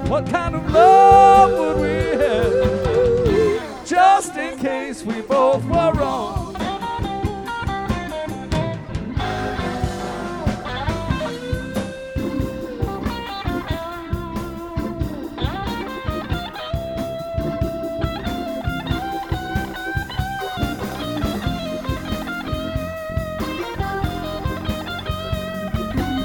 What kind of love would we have? Just in case we both were wrong.